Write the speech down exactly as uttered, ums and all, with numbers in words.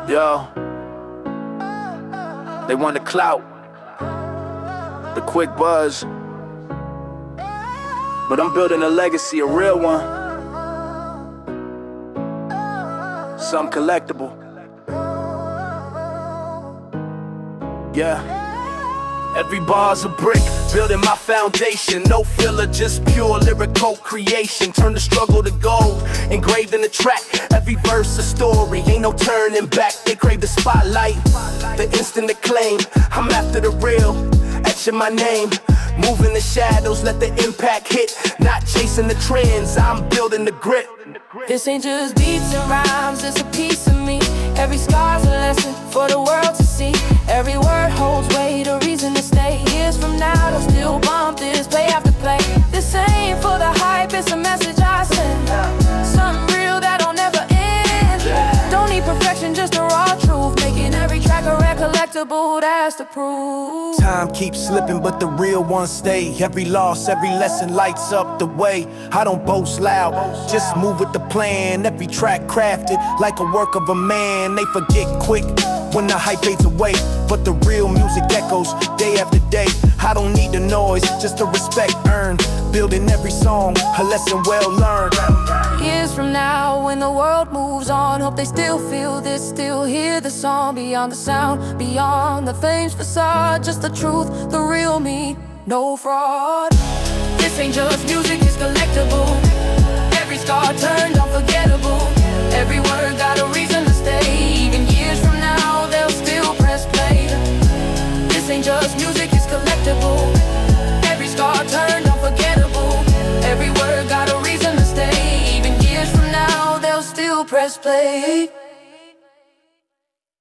Yo, they want the clout, the quick buzz, but I'm building a legacy, a real one, something collectible. Yeah. Every bar's a brick, building my foundation. No filler, just pure lyrical creation. Turn the struggle to gold, engraved in the track. Every verse a story, ain't no turning back. They crave the spotlight, the instant acclaim. I'm after the real, etching my name. Moving the shadows, let the impact hit. Not chasing the trends, I'm building the grit. This ain't just beats and rhymes, it's a piece of me. Every scar's a lesson for the world to see. Every word holds weight, a reason to stay. Years from now, they'll still bump this play after play. This ain't for the hype, it's a message I send. Something real that'll never end. Don't need perfection, just the raw truth. Making every track a rare collectible, that's the proof. Time keeps slipping, but the real ones stay. Every loss, every lesson lights up the way. I don't boast loud, just move with the plan. Every track crafted like a work of a man. They forget quick when the hype fades away, but the real music echoes day after day. I don't need the noise, just the respect earned. Building every song, a lesson well learned. Years from now, when the world moves on, hope they still feel this, still hear the song. Beyond the sound, beyond the fame's facade, just the truth, the real me, no fraud. This ain't just music, it's collectible. Every scar turned unforgettable. Every word got a reason to stay. Even years from now, they'll still press play. This ain't just music, it's collectible. Every scar turned unforgettable. Every word got a reason to stay. Even years from now, they'll still press play.